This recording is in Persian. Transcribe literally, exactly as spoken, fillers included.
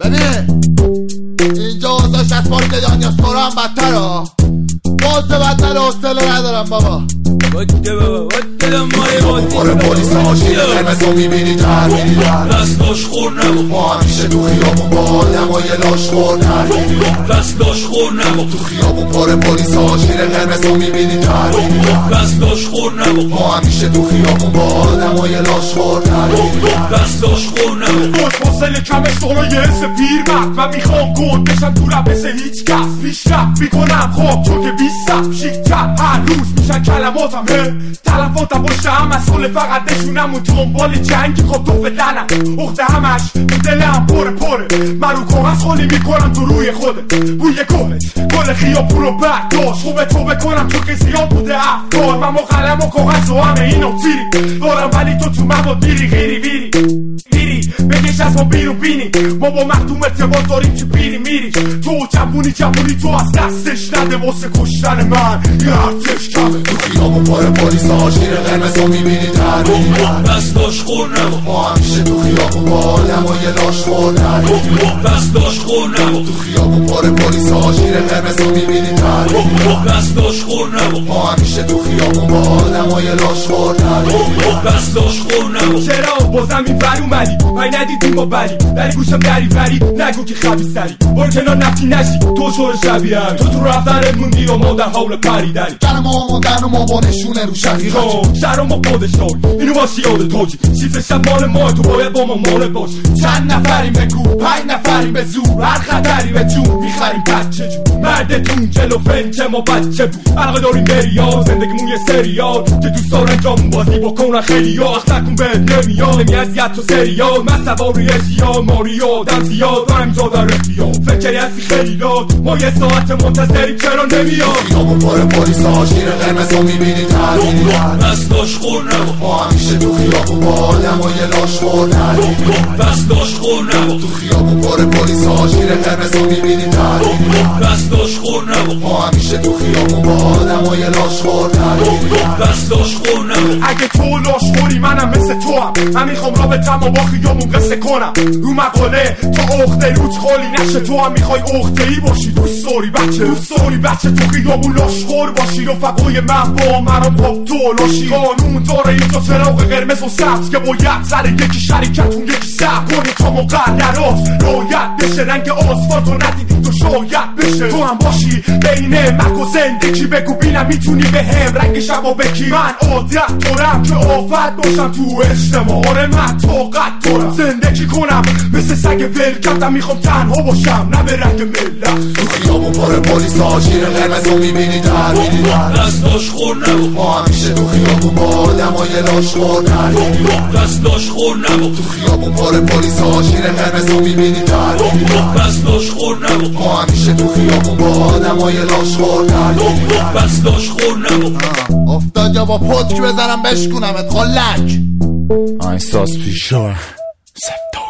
ببین اینجا اوضاعش از پارک دنیا سورا هم بدتر ها. باز بدتر حوصله ندارم بابا. بده بابا بده مای بادی پاره پلیس ها شیر قرمز رو میبینی در میری در دستاش خور نبا ما همیشه تو خیابون با آدم های لاش خور در میری در دستاش خور نبا تو خیابون پاره پلیس ها شیر قرمز رو میبینی در میری در دستاش خور نبا ما همیشه تو خیابون با آدم های لاش خور در میری در دستاش خور نبا باش حاصل کم سورا یه حس پیرمرد من میخوام گل بشم تو رب مثل هیچ کس پیشرفت میکنم خب چون که بیست سب شیکتر هر روز میشن کلماتم هه تلفاتم باشه هم مسئول فقط نشونم و دنبال جنگی خب تو فدنم اخته همش تو دلم پره پره من رو کاغذ خالی میکنم تو روی خودت بوی گلت گل خیابون رو برداشت خوبه تو بکنم تو که زیاد بوده افکار من با قلم و کاغذ و همه اینو تیری دارم ولی تو تو مواد میری غیری ویری ویری بگش از ما بیرون بینی ما با مخدوم ارتباط داریم چه بیری میری تو جوونی جوونی تو از دستش نده واسه کشتن من یه ارتش کمه تو خیابون پاره پلیس ها شیر قرمز رو میبینی در میری در دستاش خور نبا ما همیشه تو خیابون با آدم های لاش خور در میری در دستاش خور نبا تو خیابون پاره پلیس ها شیر قرمز رو میبینی در میری در دستاش خور نبا ما همیشه تو خیابون با آدم های لاش خور در میری دستاش خور نبا چرا بازم این بر اومدی پای ندیدیم با بلی در گوشم دری فری نگو که خبی سری برو کنار نفتی نشی تو شور شبیه هم تو تو رفتنت موندی و ما در حال پریدنی جن ما موندن و ما با نشونه رو شقیقه تو شهر ما خودش داری اینو باشی یاد توجی چیز شب مال ما تو باید با ما مال باش چند نفریم بگو پنج نفریم به زور هر خطری به جون میخریم بچه جون مردتون جلو فنچه ما بچه بود علاقه داریم بریال زندگیمون یه سریال که دوست دارن جامون بازی بکنن خیلی ها اخ نکن بهت نمیاد نمی از ید تو سریال من سواری ژیال ماریو آدم زیاد دارم اینجا در اختیار فکری هستی خیلی داد ما یه ساعت منتظریم چرا نمیاد خیابون پاره پلیس ها شیر قرمز رو میبینی در میری در دستاش خور نبا ما همیشه تو خیابون با آدم های لاش خور در میری در دستاش خور نبا تو خیابون پاره پلیس ها شیر قرمز رو میبینی در میری در دستاش خور نبا ما همیشه تو خیابون با آدم های لاش خور در میری در دستاش خور نبا اگه تو لاش خوری منم مثل تو هم من میخوام رابطم و با خیابون قصه کنم رو مقاله تا اخته روت خالی نشه تو هم میخوای اخته ای باشی دوست داری بچه دوست داری بچه تو خیابون لاش خور باشی رفقای من با منم خب تو لاشی قانون داره اینجا چراغ قرمز و سبز که باید سر یکی شریکتون یکی سب کنی تا مقررات رایت بشه رنگ آسفالت رو ندیدی تو شاید بشه تو هم باشی بین مک و زندگی بگو بینم میتونی به هم رنگ شبا بکی من عادت دارم که آفت باشم تو اجتماع من طاقت دارم زندگی کنم مثل سگ ول کردم میخوام تنها باشم نه به رنگ ملت تو خیابون پاره پلیس ها شیر قرمز رو میبینی در میری در دستاش خور نبا ما همیشه تو خیابون با آدم های لاش خور در میری در دستاش خور نبا تو خیابون پاره پلیس ها شیر قرمز رو میبینی در میری در دستاش خور نبا ما همیشه تو خیابون با آدم های لاش خور در میری در دستاش خور نبا افتاد یا با پتک بزنم بشکونمت خلک احساس پیشا سفتا